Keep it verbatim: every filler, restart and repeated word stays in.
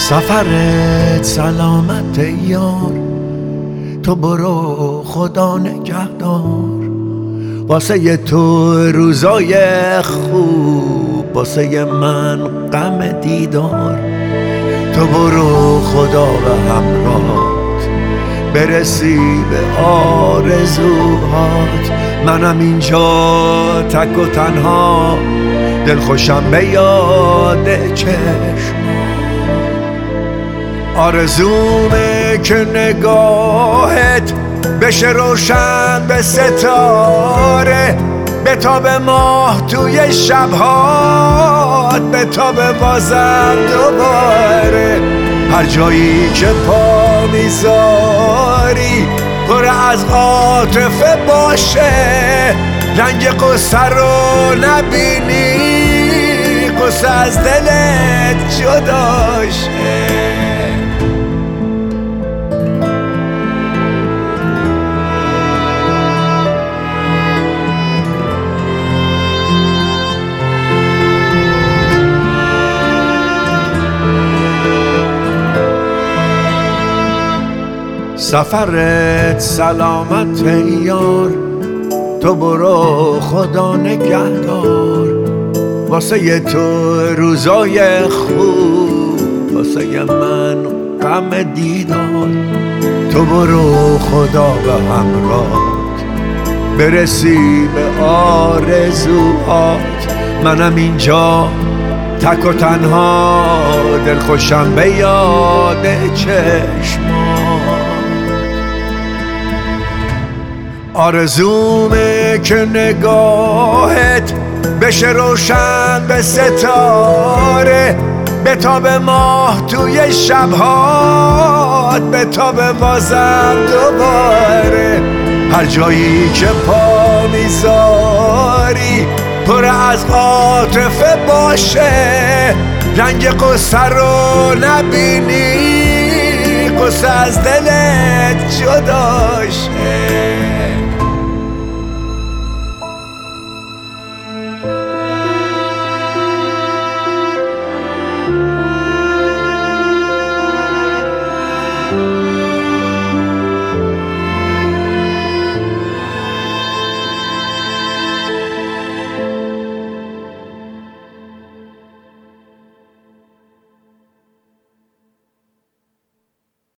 سفرت سلامت یار، تو برو خدا نگهدار. واسه تو روزای خوب، واسه من غم دیدار. تو برو خدا به همراهت، برسی به آرزوهات. منم اینجا تک و تنها، دلخوشم به یاد چشم. آرزومه که نگاهت بشه روشن به ستاره، به تاب ماه توی شبهات، به تاب بازم دوباره. هر جایی که پا میذاری پر از عاطفه باشه، رنگ قصه رو نبینی، قصه از دلت جداشه. سفرت سلامت یار، تو برو خدا نگهدار. واسه تو روزای خوب، واسه من غم دیدار. تو برو خدا به همراهت، برسی به آرزوهات. منم اینجا تک و تنها، دلخوشم به یاد چشمات. آرزومه که نگاهت بشه روشن به ستاره، به تاب ماه توی شبهات، به تاب بازم دوباره. هر جایی که پا میذاری پر از عاطفه باشه، رنگ قصه رو نبینی، قصه از دلت جداشه.